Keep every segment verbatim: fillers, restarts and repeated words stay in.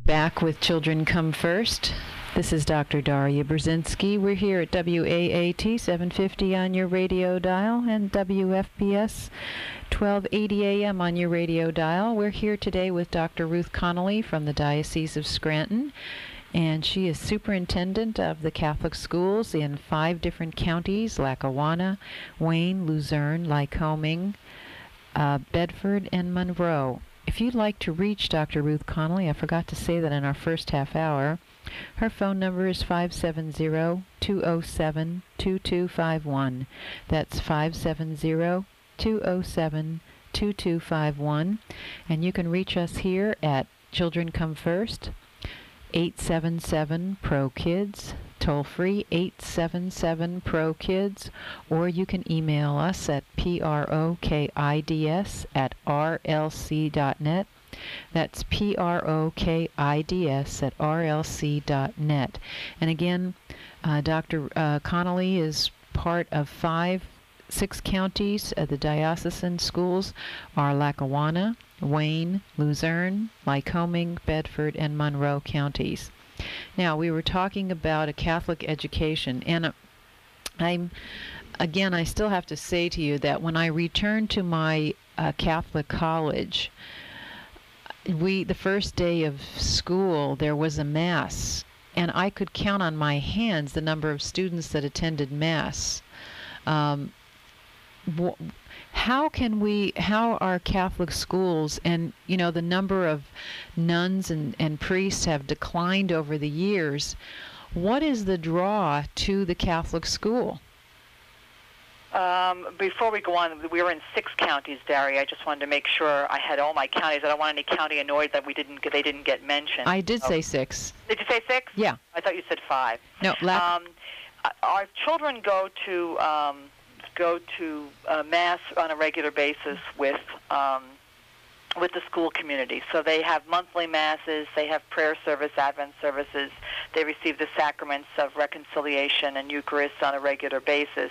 back with Children Come First. This is Doctor Daria Brzezinski. We're here at W A A T seven fifty on your radio dial and W F P S twelve eighty A M on your radio dial. We're here today with Doctor Ruth Connolly from the Diocese of Scranton, and she is superintendent of the Catholic schools in five different counties: Lackawanna, Wayne, Luzerne, Lycoming, uh, Bedford, and Monroe. If you'd like to reach Doctor Ruth Connolly, I forgot to say that in our first half hour, her phone number is five seven zero, two zero seven, two two five one. That's five seven zero, two zero seven, two two five one. And you can reach us here at Children Come First, eight seven seven, P R O Kids, toll free eight seven seven, P R O Kids, or you can email us at P R O K I D S at R L C dot net. That's P R O K I D S at R L C dot net. And again, uh, Doctor Uh, Connolly is part of five, six counties. Uh, the diocesan schools are Lackawanna, Wayne, Luzerne, Lycoming, Bedford, and Monroe counties. Now, we were talking about a Catholic education, and uh, I'm, again, I still have to say to you that when I returned to my uh, Catholic college, we, the first day of school, there was a Mass, and I could count on my hands the number of students that attended Mass. Um, How can we, how are Catholic schools, and, you know, the number of nuns and, and priests have declined over the years, what is the draw to the Catholic school? Um, before we go on, we were in six counties, Daria. I just wanted to make sure I had all my counties. I don't want any county annoyed that we didn't, they didn't get mentioned. I did so. say six. Did you say six? Yeah. I thought you said five. No, la- um, our children go to... Um, go to uh, Mass on a regular basis with um, with the school community. So they have monthly Masses, they have prayer service, Advent services, they receive the sacraments of reconciliation and Eucharist on a regular basis.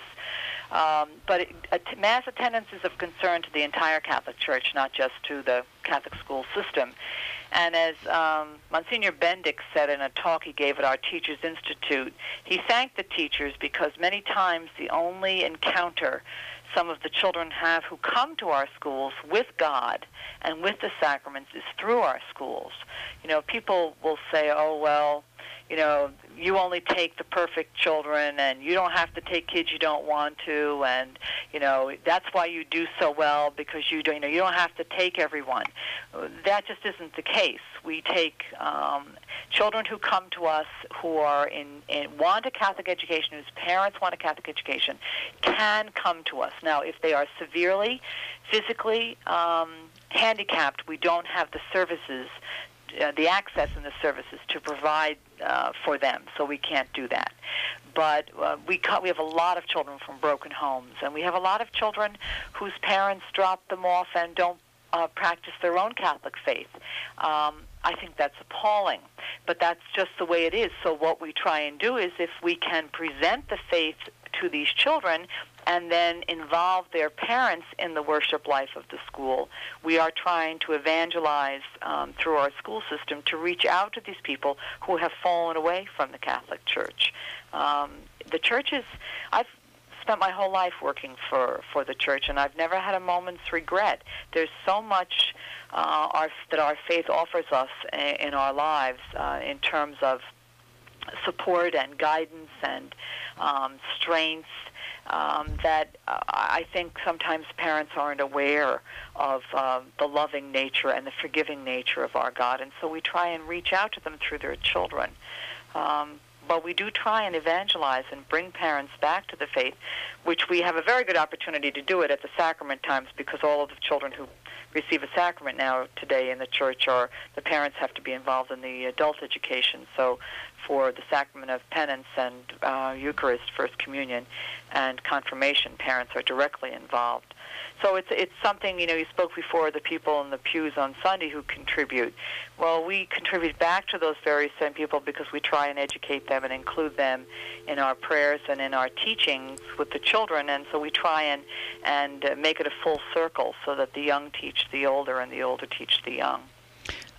Um, but it, uh, Mass attendance is of concern to the entire Catholic Church, not just to the Catholic school system. And as um, Monsignor Bendick said in a talk he gave at our Teachers Institute, he thanked the teachers because many times the only encounter some of the children have who come to our schools with God and with the sacraments is through our schools. You know, people will say, oh, well, you know, you only take the perfect children and you don't have to take kids you don't want to, and, you know, that's why you do so well because you don't, you know, you don't have to take everyone. That just isn't the case. We take um, children who come to us who are in, in want a Catholic education, whose parents want a Catholic education, can come to us. Now, if they are severely physically um, handicapped, we don't have the services, uh, the access and the services to provide uh, for them, so we can't do that. But uh, we ca- we have a lot of children from broken homes, and we have a lot of children whose parents drop them off and don't uh, practice their own Catholic faith. Um, I think that's appalling, but that's just the way it is. So what we try and do is, if we can present the faith to these children and then involve their parents in the worship life of the school, we are trying to evangelize um, through our school system to reach out to these people who have fallen away from the Catholic Church. Um, the church is, I've spent my whole life working for, for the church, and I've never had a moment's regret. There's so much uh, our, that our faith offers us in, in our lives uh, in terms of support and guidance and um, strength, um, that uh, I think sometimes parents aren't aware of uh, the loving nature and the forgiving nature of our God, and so we try and reach out to them through their children. Um, but we do try and evangelize and bring parents back to the faith, which we have a very good opportunity to do it at the sacrament times, because all of the children who receive a sacrament now today in the church, or the parents have to be involved in the adult education. So for the sacrament of penance and uh, Eucharist, First Communion, and confirmation, parents are directly involved. So it's it's something, you know, you spoke before the people in the pews on Sunday who contribute. Well, we contribute back to those very same people because we try and educate them and include them in our prayers and in our teachings with the children, and so we try and, and uh, make it a full circle so that the young teach the older and the older teach the young. I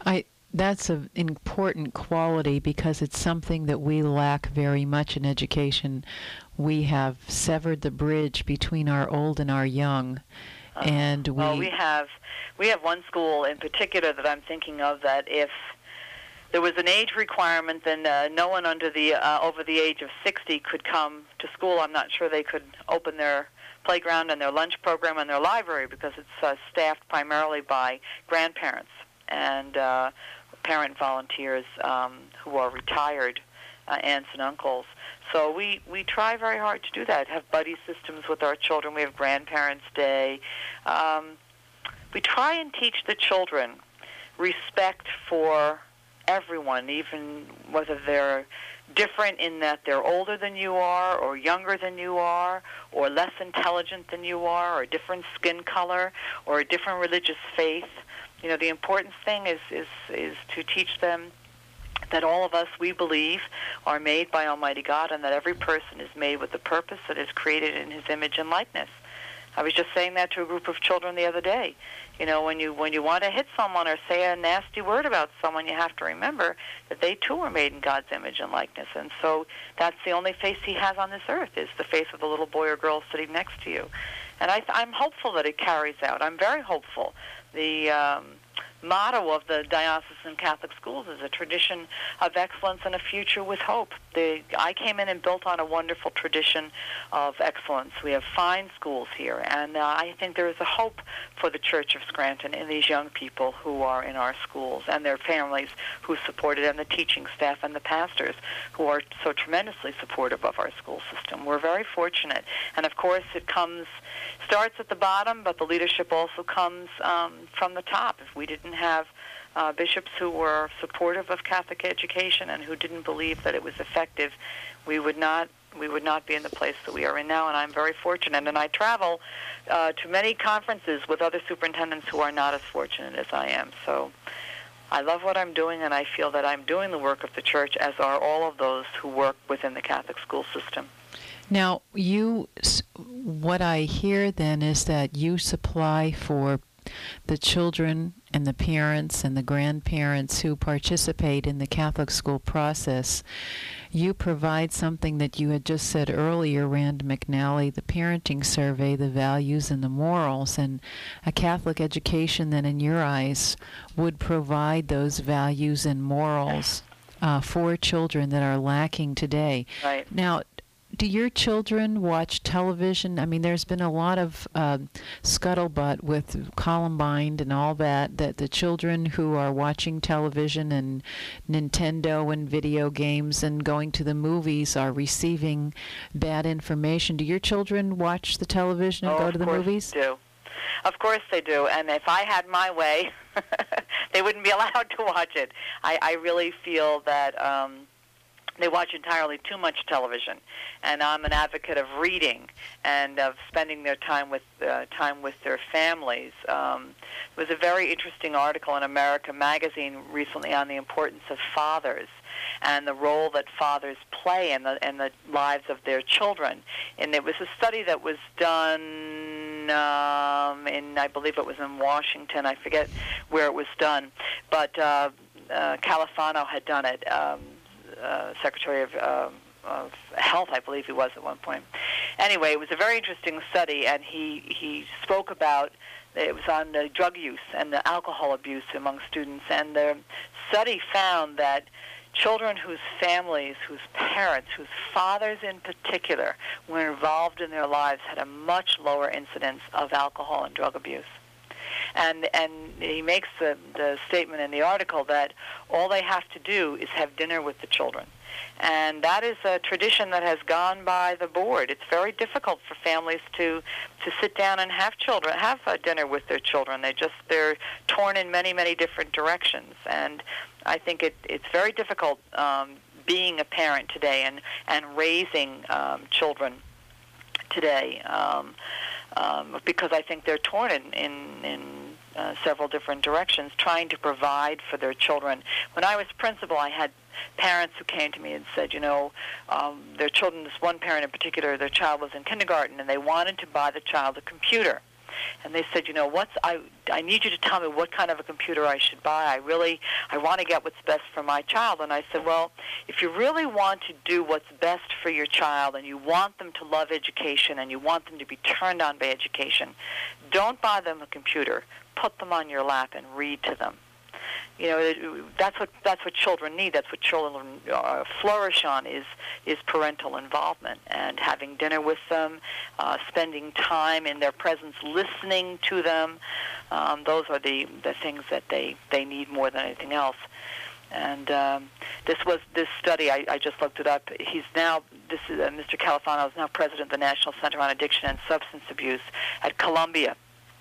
that's an important quality because it's something that we lack very much in education. We have severed the bridge between our old and our young, uh, and we. Well, we have we have one school in particular that I'm thinking of that if there was an age requirement, then uh, no one under the uh, over the age of sixty could come to school. I'm not sure they could open their playground and their lunch program and their library because it's uh, staffed primarily by grandparents and uh, parent volunteers um, who are retired uh, aunts and uncles. So we, we try very hard to do that, have buddy systems with our children. We have Grandparents' Day. Um, we try and teach the children respect for everyone, even whether they're different in that they're older than you are or younger than you are or less intelligent than you are or a different skin color or a different religious faith. You know, the important thing is, is, is to teach them that all of us, we believe, are made by Almighty God and that every person is made with the purpose that is created in His image and likeness. I was just saying that to a group of children the other day. You know, when you when you want to hit someone or say a nasty word about someone, you have to remember that they too are made in God's image and likeness. And so that's the only face He has on this earth, is the face of the little boy or girl sitting next to you. And I, I'm hopeful that it carries out. I'm very hopeful. The um, motto of the Diocesan Catholic Schools is a tradition of excellence and a future with hope. The, I came in and built on a wonderful tradition of excellence. We have fine schools here, and uh, I think there is a hope for the Church of Scranton in these young people who are in our schools and their families who support it, and the teaching staff and the pastors who are so tremendously supportive of our school system. We're very fortunate. And, of course, it comes, starts at the bottom, but the leadership also comes um, from the top. If we didn't have uh, bishops who were supportive of Catholic education and who didn't believe that it was effective, we would not we would not be in the place that we are in now, and I'm very fortunate. And I travel uh, to many conferences with other superintendents who are not as fortunate as I am. So I love what I'm doing, and I feel that I'm doing the work of the Church, as are all of those who work within the Catholic school system. Now, you, what I hear then is that you supply for the children and the parents and the grandparents who participate in the Catholic school process. You provide something that you had just said earlier, Rand McNally, the parenting survey, the values and the morals, and a Catholic education that in your eyes would provide those values and morals uh, for children that are lacking today. Right. Now, do your children watch television? I mean, there's been a lot of uh, scuttlebutt with Columbine and all that, that the children who are watching television and Nintendo and video games and going to the movies are receiving bad information. Do your children watch the television and oh, go to the movies? Of course they do. Of course they do. And if I had my way, they wouldn't be allowed to watch it. I, I really feel that Um, they watch entirely too much television, and I'm an advocate of reading and of spending their time with uh, time with their families. Um, there was a very interesting article in America Magazine recently on the importance of fathers and the role that fathers play in the in the lives of their children. And it was a study that was done um, in, I believe it was in Washington. I forget where it was done, but uh, uh, Califano had done it. Um, Uh, Secretary of, um, of Health, I believe he was at one point. Anyway, it was a very interesting study, and he, he spoke about, it was on the drug use and the alcohol abuse among students, and the study found that children whose families, whose parents, whose fathers in particular were involved in their lives had a much lower incidence of alcohol and drug abuse. And and he makes the, the statement in the article that all they have to do is have dinner with the children. And that is a tradition that has gone by the board. It's very difficult for families to to sit down and have children, have a dinner with their children. They just, they're torn in many, many different directions. And I think it, it's very difficult um, being a parent today and, and raising um, children today. Um, Um, because I think they're torn in, in, in uh, several different directions, trying to provide for their children. When I was principal, I had parents who came to me and said, you know, um, their children, this one parent in particular, their child was in kindergarten, and they wanted to buy the child a computer. And they said, you know, what's I I need you to tell me what kind of a computer I should buy. I really I want to get what's best for my child. And I said, well, if you really want to do what's best for your child and you want them to love education and you want them to be turned on by education, don't buy them a computer. Put them on your lap and read to them. You know, that's what that's what children need. That's what children uh, flourish on is is parental involvement and having dinner with them, uh, spending time in their presence, listening to them. Um, those are the, the things that they, they need more than anything else. And um, this was this study. I, I just looked it up. He's now this is uh, Mister Califano is now president of the National Center on Addiction and Substance Abuse at Columbia.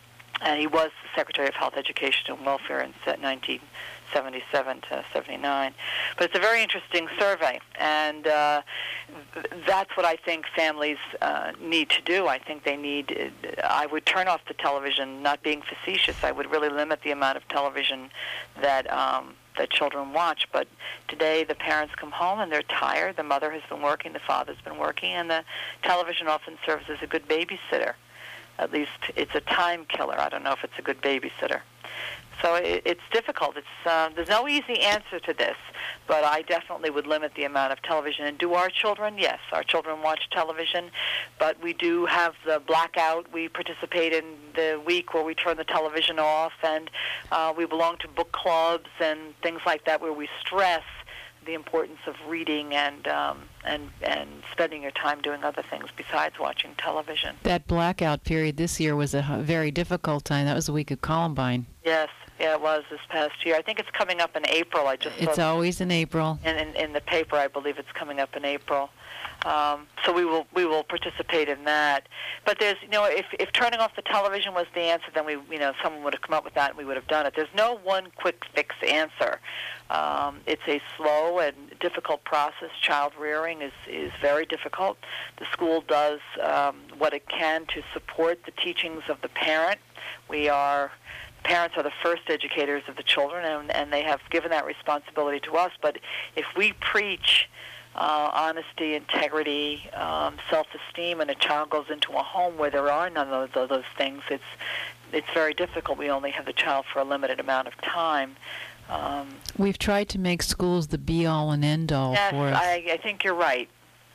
And he was the Secretary of Health, Education, and Welfare in nineteen seventy-seven to seventy-nine. But it's a very interesting survey, and uh, that's what I think families uh, need to do. I think they need, I would turn off the television, not being facetious. I would really limit the amount of television that um, that children watch. But today the parents come home and they're tired. The mother has been working, the father's been working, and the television often serves as a good babysitter. At least it's a time killer. I don't know if it's a good babysitter. So it, it's difficult. It's uh, there's no easy answer to this, but I definitely would limit the amount of television. And do our children? Yes, our children watch television, but we do have the blackout. We participate in the week where we turn the television off, and uh, we belong to book clubs and things like that where we stress the importance of reading and um, and and spending your time doing other things besides watching television. That blackout period this year was a very difficult time. That was the week of Columbine. Yes, yeah, it was this past year. I think it's coming up in April. I just it's always in April. In, in in the paper, I believe it's coming up in April. Um, so we will we will participate in that. But there's you know if if turning off the television was the answer, then we you know someone would have come up with that and we would have done it. There's no one quick fix answer. Um, it's a slow and difficult process. Child rearing is is very difficult. The school does um, what it can to support the teachings of the parent. We are Parents are the first educators of the children, and, and they have given that responsibility to us. But if we preach uh, honesty, integrity, um, self-esteem, and a child goes into a home where there are none of those, of those things, it's it's very difficult. We only have the child for a limited amount of time. Um, We've tried to make schools the be-all and end-all yes, for us. I, I think you're right.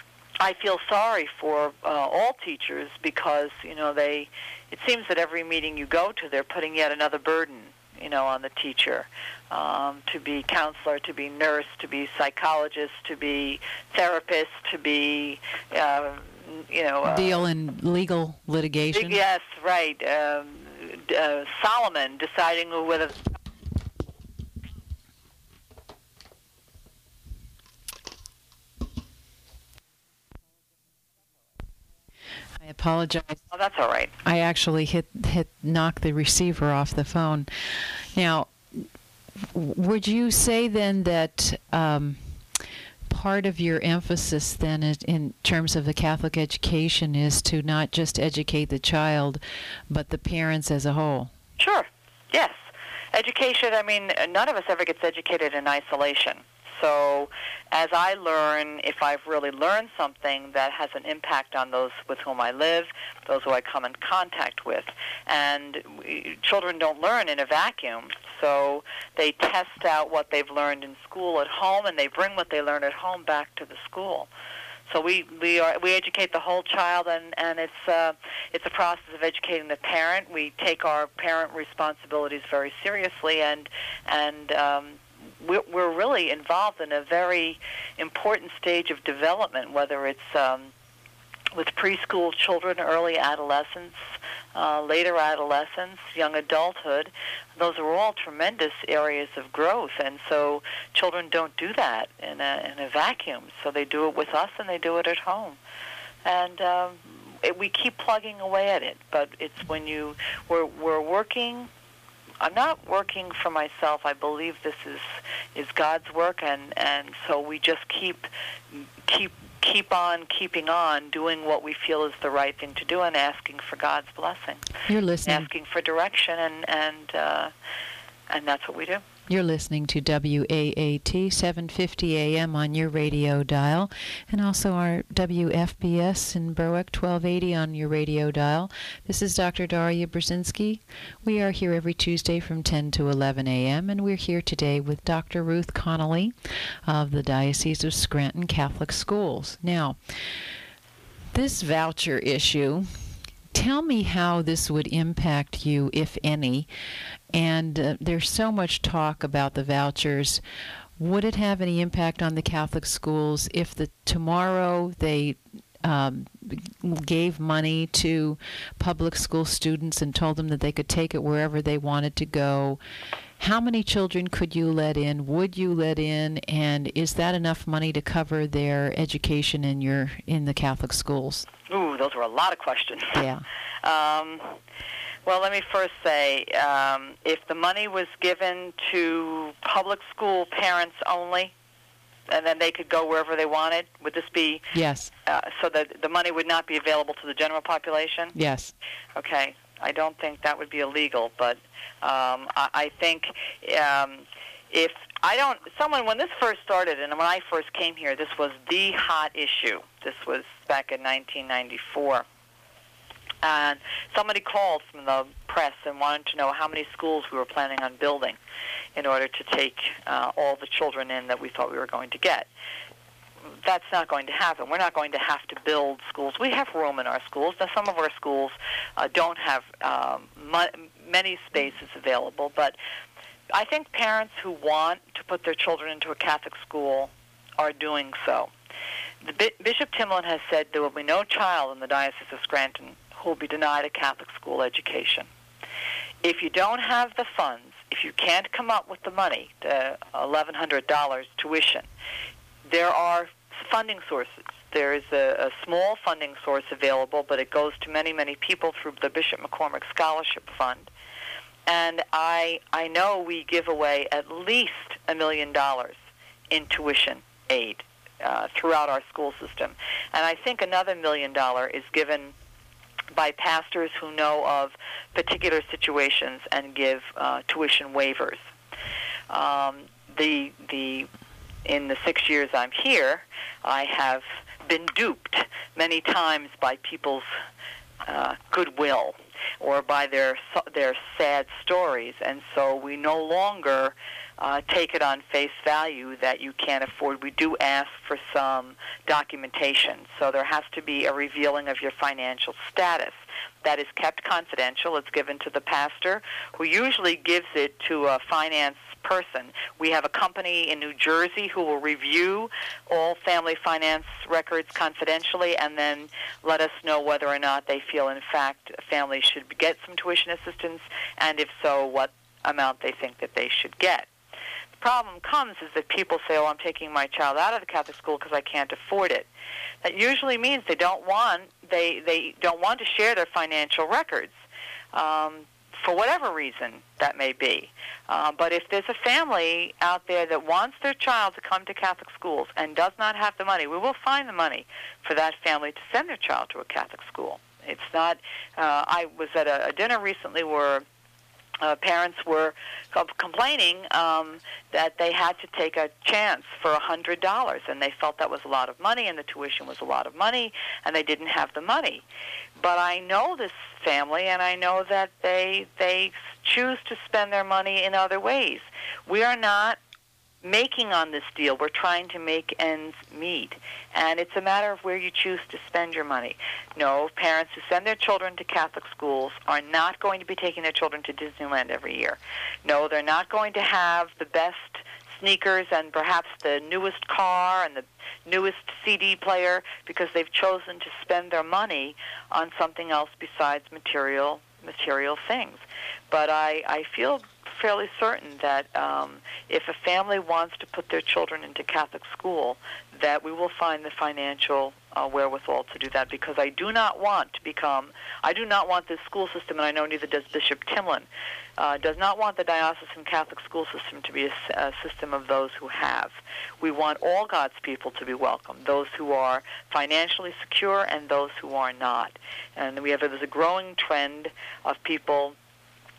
I feel sorry for uh, all teachers because, you know, they. It seems that every meeting you go to, they're putting yet another burden, you know, on the teacher, um, to be counselor, to be nurse, to be psychologist, to be therapist, to be, uh, you know... Uh, Deal in legal litigation? Yes, right. Um, uh, Solomon deciding whether... I apologize. Oh, that's all right. I actually hit hit knocked the receiver off the phone. Now, would you say then that um, part of your emphasis then is, in terms of the Catholic education, is to not just educate the child, but the parents as a whole? Sure. Yes. Education, I mean, none of us ever gets educated in isolation. So as I learn, if I've really learned something that has an impact on those with whom I live, those who I come in contact with. And we, children don't learn in a vacuum, so they test out what they've learned in school at home, and they bring what they learn at home back to the school. So we we are we educate the whole child, and and it's uh, it's a process of educating the parent. We take our parent responsibilities very seriously, and and um, we're, we're really involved in a very important stage of development, whether it's um, with preschool children, early adolescence, uh, later adolescence, young adulthood. Those are all tremendous areas of growth, and so children don't do that in a, in a vacuum. So they do it with us, and they do it at home. And um, it, we keep plugging away at it, but it's when you, we're, we're working, I'm not working for myself. I believe this is, is God's work, and, and so we just keep, keep, keep on keeping on doing what we feel is the right thing to do and asking for God's blessing. You're listening. Asking for direction, and and uh, and that's what we do. You're listening to W A A T seven fifty A M on your radio dial, and also our W F B S in Berwick twelve eighty on your radio dial. This is Doctor Daria Brzezinski. We are here every Tuesday from ten to eleven A M, and we're here today with Doctor Ruth Connolly of the Diocese of Scranton Catholic Schools. Now, this voucher issue, tell me how this would impact you, if any. And uh, there's so much talk about the vouchers. Would it have any impact on the Catholic schools if the tomorrow they um, gave money to public school students and told them that they could take it wherever they wanted to go? How many children could you let in? Would you let in? And is that enough money to cover their education in your in the Catholic schools? Ooh, those were a lot of questions. Yeah. um, well, let me first say, um, if the money was given to public school parents only, and then they could go wherever they wanted, would this be? Yes. Uh, so that the money would not be available to the general population? Yes. Okay. I don't think that would be illegal, but um, I, I think um, if I don't, someone, when this first started, and when I first came here, this was the hot issue. This was back in nineteen ninety-four. And somebody called from the press and wanted to know how many schools we were planning on building in order to take uh, all the children in that we thought we were going to get. That's not going to happen. We're not going to have to build schools. We have room in our schools. Now, some of our schools uh, don't have um, mu- many spaces available, but I think parents who want to put their children into a Catholic school are doing so. The B- Bishop Timlin has said there will be no child in the Diocese of Scranton who will be denied a Catholic school education. If you don't have the funds, if you can't come up with the money, the eleven hundred dollars tuition, there are funding sources. There is a, a small funding source available, but it goes to many, many people through the Bishop McCormick Scholarship Fund. And I I know we give away at least a million dollars in tuition aid uh, throughout our school system. And I think another million dollar is given by pastors who know of particular situations and give uh, tuition waivers. Um, the the in the six years I'm here, I have been duped many times by people's uh, goodwill or by their their sad stories, and so we no longer uh, take it on face value that you can't afford. We do ask for some documentation, so there has to be a revealing of your financial status. That is kept confidential. It's given to the pastor, who usually gives it to a finance person. We have a company in New Jersey who will review all family finance records confidentially and then let us know whether or not they feel, in fact, families should get some tuition assistance, and if so, what amount they think that they should get. The problem comes is that people say, oh, I'm taking my child out of the Catholic school because I can't afford it. That usually means they don't want they, they don't want to share their financial records. Um, for whatever reason that may be. Uh, but if there's a family out there that wants their child to come to Catholic schools and does not have the money, we will find the money for that family to send their child to a Catholic school. It's not, uh, I was at a, a dinner recently where uh, parents were co- complaining um, that they had to take a chance for one hundred dollars, and they felt that was a lot of money, and the tuition was a lot of money, and they didn't have the money. But I know this family, and I know that they they choose to spend their money in other ways. We are not making on this deal. We're trying to make ends meet. And it's a matter of where you choose to spend your money. No, parents who send their children to Catholic schools are not going to be taking their children to Disneyland every year. No, they're not going to have the best sneakers and perhaps the newest car and the newest C D player because they've chosen to spend their money on something else besides material material things. But I, I feel fairly certain that um, if a family wants to put their children into Catholic school, that we will find the financial uh, wherewithal to do that, because I do not want to become, I do not want this school system, and I know neither does Bishop Timlin, uh, does not want the diocesan Catholic school system to be a, a system of those who have. We want all God's people to be welcome, those who are financially secure and those who are not. And we have there's a growing trend of people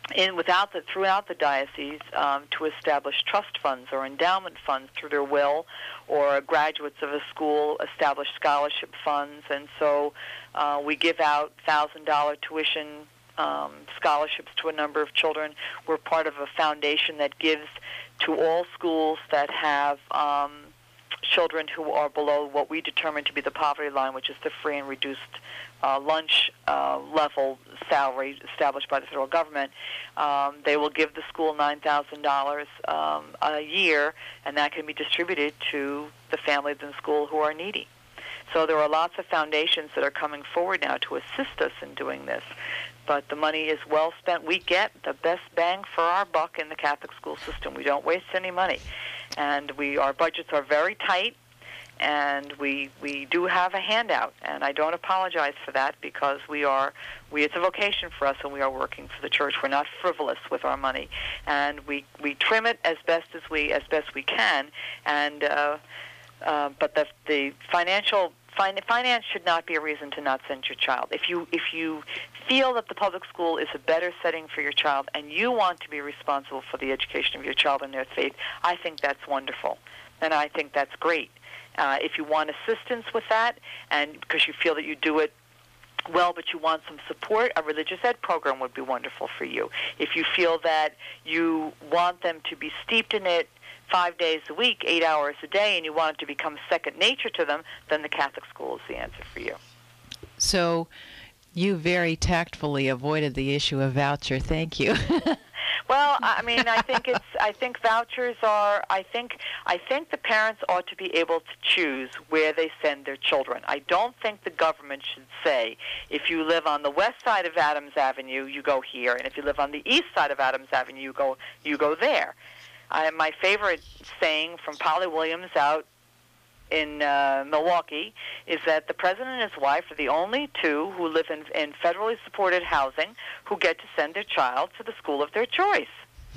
in without the throughout the diocese um, to establish trust funds or endowment funds through their will, or graduates of a school establish scholarship funds, and so uh, we give out thousand dollar tuition um, scholarships to a number of children. We're part of a foundation that gives to all schools that have um, children who are below what we determine to be the poverty line, which is the free and reduced uh, lunch uh, level salary established by the federal government. Um, they will give the school nine thousand dollars um, a year, and that can be distributed to the families in school who are needy. So there are lots of foundations that are coming forward now to assist us in doing this. But the money is well spent. We get the best bang for our buck in the Catholic school system. We don't waste any money. And we our budgets are very tight, and we we do have a handout. And I don't apologize for that, because we are we it's a vocation for us, and we are working for the church. We're not frivolous with our money, and we we trim it as best as we as best we can. And uh, uh, but the the financial finance should not be a reason to not send your child. If you if you feel that the public school is a better setting for your child, and you want to be responsible for the education of your child in their faith, I think that's wonderful, and I think that's great. Uh, if you want assistance with that, and because you feel that you do it well, but you want some support, a religious ed program would be wonderful for you. If you feel that you want them to be steeped in it five days a week, eight hours a day, and you want it to become second nature to them, then the Catholic school is the answer for you. So you very tactfully avoided the issue of voucher. Thank you. Well, I mean, I think it's. I think vouchers are. I think. I think the parents ought to be able to choose where they send their children. I don't think the government should say, if you live on the west side of Adams Avenue, you go here, and if you live on the east side of Adams Avenue, you go. You go there. I, my favorite saying from Polly Williams out in uh, Milwaukee is that the president and his wife are the only two who live in, in federally supported housing who get to send their child to the school of their choice.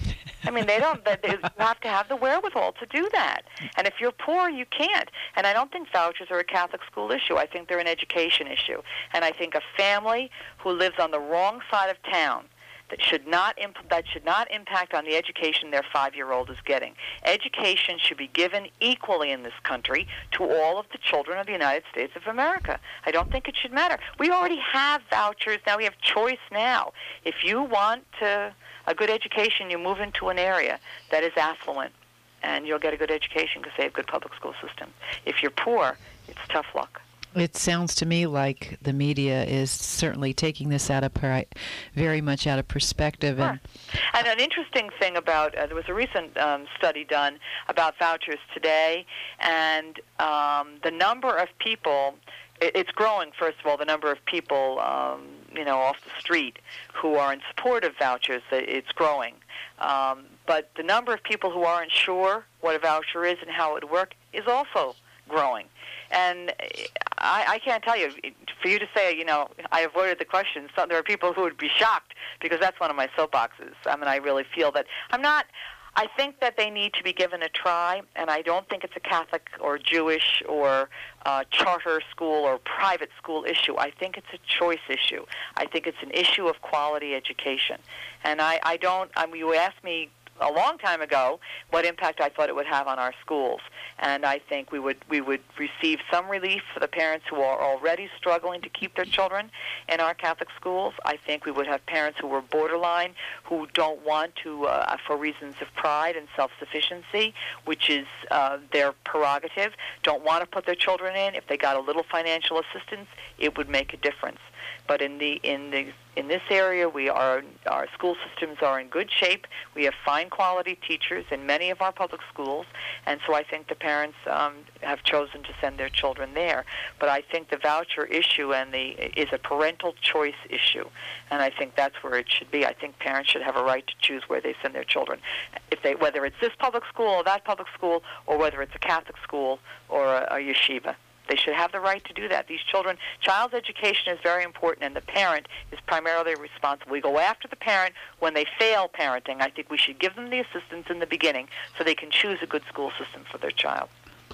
I mean, they don't. They have to have the wherewithal to do that. And if you're poor, you can't. And I don't think vouchers are a Catholic school issue. I think they're an education issue. And I think a family who lives on the wrong side of town that should not imp- that should not impact on the education their five-year-old is getting. Education should be given equally in this country to all of the children of the United States of America. I don't think it should matter. We already have vouchers now. We have choice now. If you want to, a good education, you move into an area that is affluent, and you'll get a good education because they have good public school systems. If you're poor, it's tough luck. It sounds to me like the media is certainly taking this out of pri- very much out of perspective. And, and an interesting thing about, uh, there was a recent um, study done about vouchers today, and um, the number of people, it, it's growing, first of all, the number of people, um, you know, off the street who are in support of vouchers, it's growing. Um, but the number of people who aren't sure what a voucher is and how it would work is also growing. And I, I can't tell you, for you to say, you know, I avoided the question, so there are people who would be shocked, because that's one of my soapboxes. I mean, I really feel that I'm not, I think that they need to be given a try, and I don't think it's a Catholic or Jewish or uh, charter school or private school issue. I think it's a choice issue. I think it's an issue of quality education. And I, I don't, I mean, you asked me a long time ago what impact I thought it would have on our schools, and I think we would we would receive some relief for the parents who are already struggling to keep their children in our Catholic schools. I think we would have parents who were borderline, who don't want to, uh, for reasons of pride and self-sufficiency, which is uh, their prerogative, don't want to put their children in. If they got a little financial assistance, it would make a difference. But in the in the in this area, we are our school systems are in good shape. We have fine quality teachers in many of our public schools, and so I think the parents um, have chosen to send their children there. But I think the voucher issue and the is a parental choice issue, and I think that's where it should be. I think parents should have a right to choose where they send their children, if they whether it's this public school or that public school, or whether it's a Catholic school or a, a yeshiva. They should have the right to do that. These children, child's education is very important, and the parent is primarily responsible. We go after the parent when they fail parenting. I think we should give them the assistance in the beginning so they can choose a good school system for their child.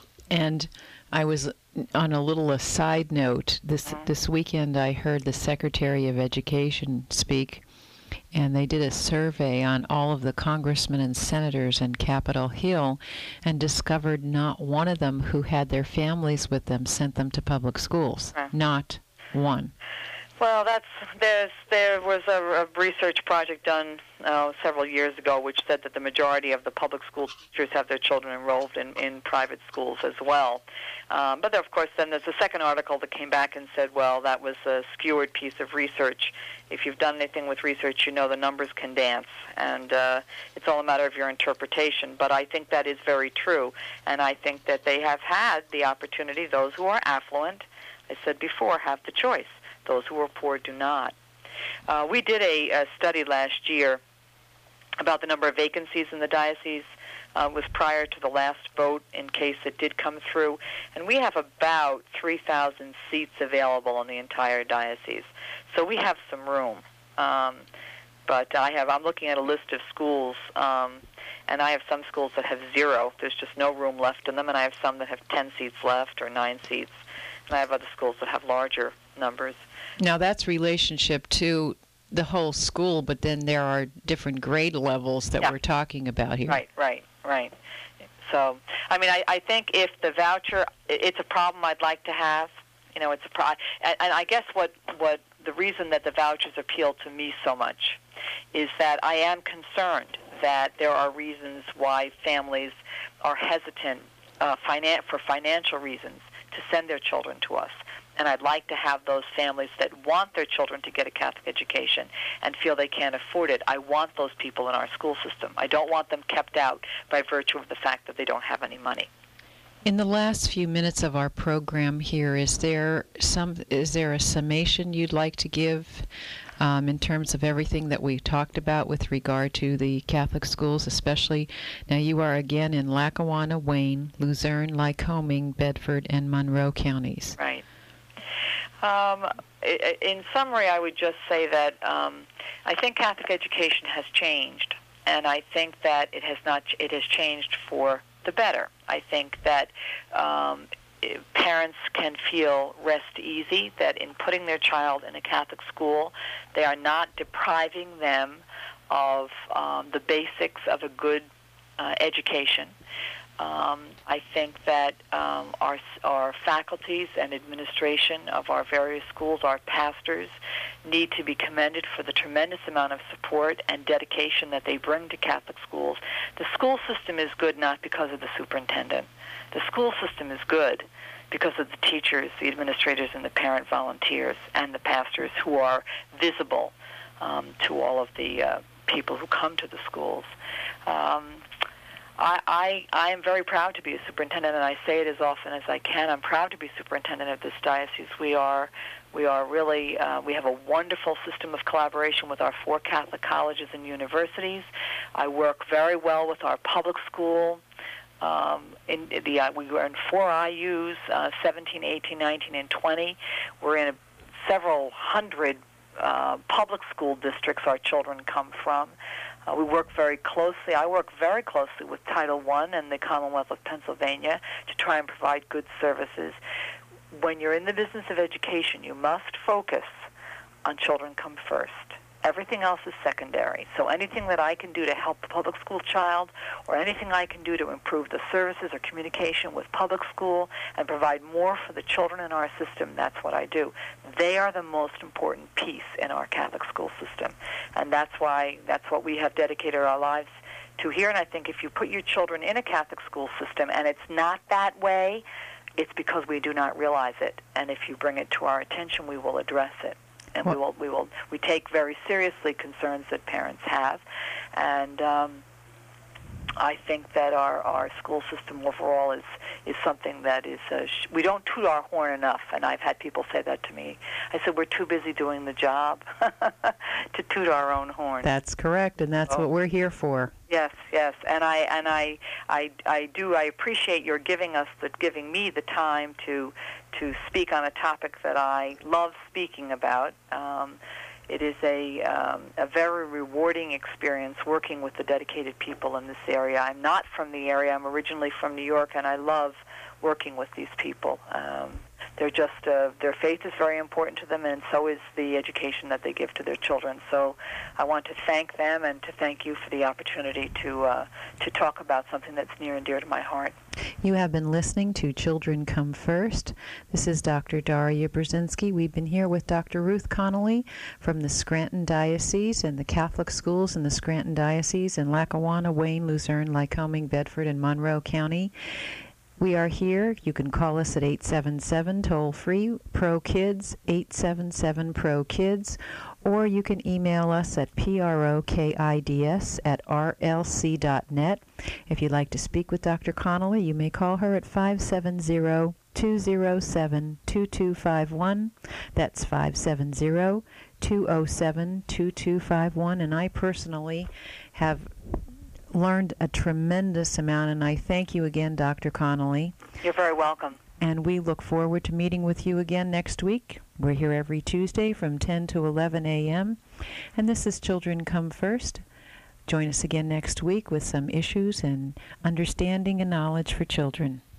And I was, on a little aside note, this, mm-hmm. this weekend I heard the Secretary of Education speak, and they did a survey on all of the congressmen and senators in Capitol Hill and discovered not one of them who had their families with them sent them to public schools. Huh. Not one. Well, that's there's there was a, a research project done uh, several years ago which said that the majority of the public school teachers have their children enrolled in, in private schools as well. Um, but there, of course, then there's a second article that came back and said, well, that was a skewered piece of research. If you've done anything with research, you know the numbers can dance, and uh, it's all a matter of your interpretation. But I think that is very true, and I think that they have had the opportunity. Those who are affluent, I said before, have the choice. Those who are poor do not. Uh, we did a, a study last year about the number of vacancies in the diocese. Uh, it was prior to the last vote in case it did come through. And we have about three thousand seats available in the entire diocese. So we have some room. Um, but I have, I'm looking at a list of schools, um, and I have some schools that have zero. There's just no room left in them, and I have some that have ten seats left or nine seats. And I have other schools that have larger numbers. Now, that's relationship to the whole school, but then there are different grade levels that yeah. we're talking about here. Right, right, right. So, I mean, I, I think if the voucher, it's a problem I'd like to have. You know, it's a pro- and, and I guess what, what the reason that the vouchers appeal to me so much is that I am concerned that there are reasons why families are hesitant uh, finan- for financial reasons to send their children to us. And I'd like to have those families that want their children to get a Catholic education and feel they can't afford it. I want those people in our school system. I don't want them kept out by virtue of the fact that they don't have any money. In the last few minutes of our program here, is there some is there a summation you'd like to give um, in terms of everything that we talked about with regard to the Catholic schools, especially now you are again in Lackawanna, Wayne, Luzerne, Lycoming, Bedford, and Monroe counties. Right. Um, in summary, I would just say that um, I think Catholic education has changed, and I think that it has not. It has changed for the better. I think that um, parents can feel rest easy that in putting their child in a Catholic school, they are not depriving them of um, the basics of a good uh, education. Um, I think that um, our, our faculties and administration of our various schools, our pastors, need to be commended for the tremendous amount of support and dedication that they bring to Catholic schools. The school system is good not because of the superintendent. The school system is good because of the teachers, the administrators, and the parent volunteers, and the pastors who are visible um, to all of the uh, people who come to the schools. Um, I, I, I am very proud to be a superintendent, and I say it as often as I can. I'm proud to be superintendent of this diocese. We are, we are really, uh, we have a wonderful system of collaboration with our four Catholic colleges and universities. I work very well with our public school. Um, in the uh, we are in four I Us, uh, seventeen, eighteen, nineteen, and twenty. We're in a, several hundred uh, public school districts our children come from. Uh, we work very closely. I work very closely with Title One and the Commonwealth of Pennsylvania to try and provide good services. When you're in the business of education, you must focus on children come first. Everything else is secondary. So anything that I can do to help a public school child or anything I can do to improve the services or communication with public school and provide more for the children in our system, that's what I do. They are the most important piece in our Catholic school system. And that's why that's what we have dedicated our lives to here. And I think if you put your children in a Catholic school system and it's not that way, it's because we do not realize it. And if you bring it to our attention, we will address it. And we will, we will, we take very seriously concerns that parents have, and um, I think that our, our school system overall is is something that is uh, sh- we don't toot our horn enough. And I've had people say that to me. I said we're too busy doing the job to toot our own horn. That's correct, and that's oh. what we're here for. Yes, yes, and I and I, I, I do. I appreciate your giving us the giving me the time to to speak on a topic that I love speaking about. Um, it is a um, a very rewarding experience working with the dedicated people in this area. I'm not from the area. I'm originally from New York, and I love working with these people. Um, they're just uh, their faith is very important to them, and so is the education that they give to their children. So I want to thank them and to thank you for the opportunity to uh, to talk about something that's near and dear to my heart. You have been listening to Children Come First. This is Doctor Daria Brzezinski. We've been here with Doctor Ruth Connolly from the Scranton Diocese and the Catholic schools in the Scranton Diocese in Lackawanna, Wayne, Luzerne, Lycoming, Bedford, and Monroe County. We are here. You can call us at eight seven seven, toll-free, PRO-KIDS, eight seven seven, PRO-KIDS, or you can email us at prokids at r l c dot net. If you'd like to speak with Doctor Connolly, you may call her at five seven zero, two zero seven, two two five one. That's five seven zero, two zero seven, two two five one. And I personally have learned a tremendous amount, and I thank you again, Doctor Connolly. You're very welcome. And we look forward to meeting with you again next week. We're here every Tuesday from ten to eleven a.m. And this is Children Come First. Join us again next week with some issues and understanding and knowledge for children.